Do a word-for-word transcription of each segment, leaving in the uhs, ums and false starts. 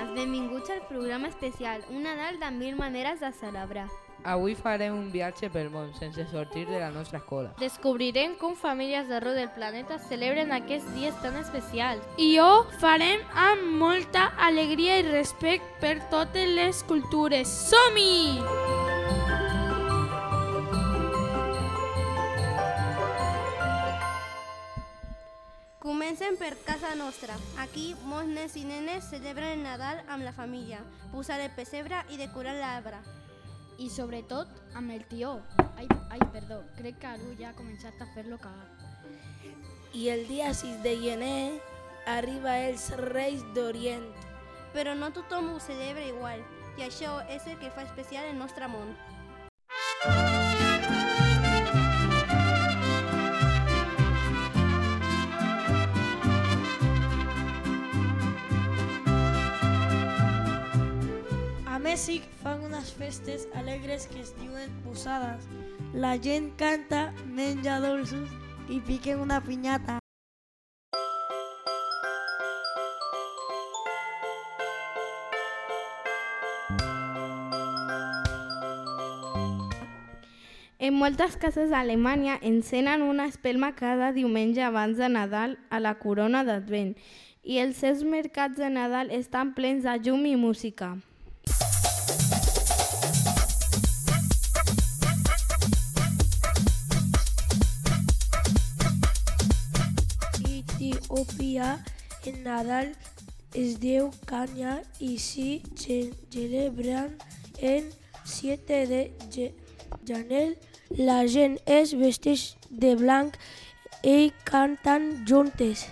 bones, benvinguts al programa especial Un Nadal de mil maneres de celebrar. Avui farem un viatge pel món sense sortir de la nostra escola. Descobrirem com famílies d'arreu del planeta celebren aquests dies tan especials. I ho farem amb molta alegria i respecte per totes les cultures. Som-hi! Comencem per casa nostra. Aquí, molts nens i nenes celebren el Nadal amb la família, posant el pessebre i decorant l'arbre. I sobretot amb el tió. Ai, ai, perdó, crec que algú ja ha començat a fer-lo cagar. I el dia sis de gener arriba els Reis d'Orient. Però no tothom ho celebra igual, i això és el que fa especial el nostre món. A Mèxic fan unes festes alegres que es diuen posades. La gent canta, menja dolços i piquen una pinyata. En moltes cases d'Alemanya encenen una espelma cada diumenge abans de Nadal a la corona d'Advent i els seus mercats de Nadal estan plens de llum i música. Etiòpia, el Nadal es diu Canya i s'hi celebren el set de gener. La gent es vesteix de blanc i canten juntes.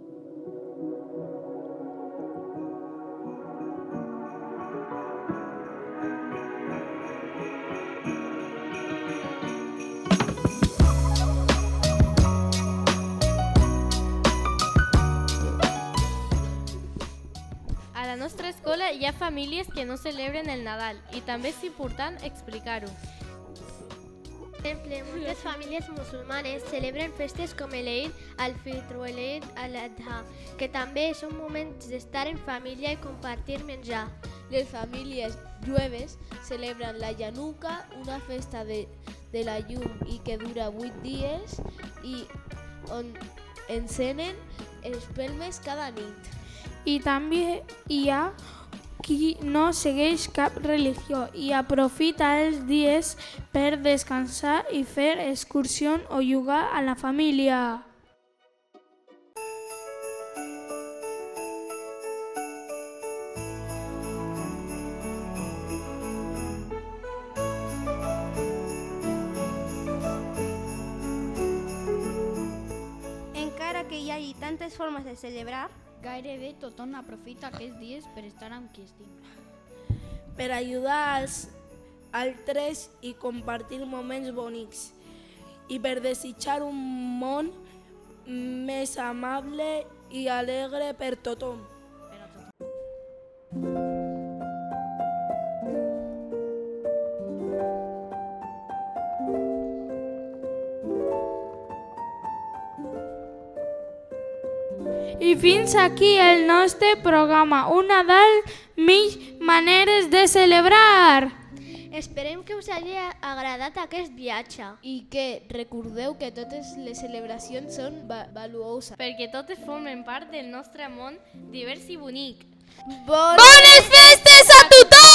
A la nostra escola hi ha famílies que no celebren el Nadal i també és important explicar-ho. Per exemple, moltes famílies musulmanes celebren festes com l'Eid al-Fitr o l'Eid al-Adha, que també són moments d'estar en família i compartir menjar. Les famílies jueves celebren la Hanukkà, una festa de, de la llum i que dura vuit dies i on encenen espelmes cada nit. I també hi ha qui no segueix cap religió i aprofita els dies per descansar i fer excursions o jugar a la família. Encara que hi hagi tantes formes de celebrar, Gairebé tothom aprofita aquests dies per estar amb qui estima. Per ajudar als altres i compartir moments bonics. I per desitjar un món més amable i alegre per tothom. I fins aquí el nostre programa Un Nadal, mil maneres de celebrar. Esperem que us hagi agradat aquest viatge. I que recordeu que totes les celebracions són va valuoses. Perquè totes formen part del nostre món divers i bonic. Bones, Bones festes a tothom!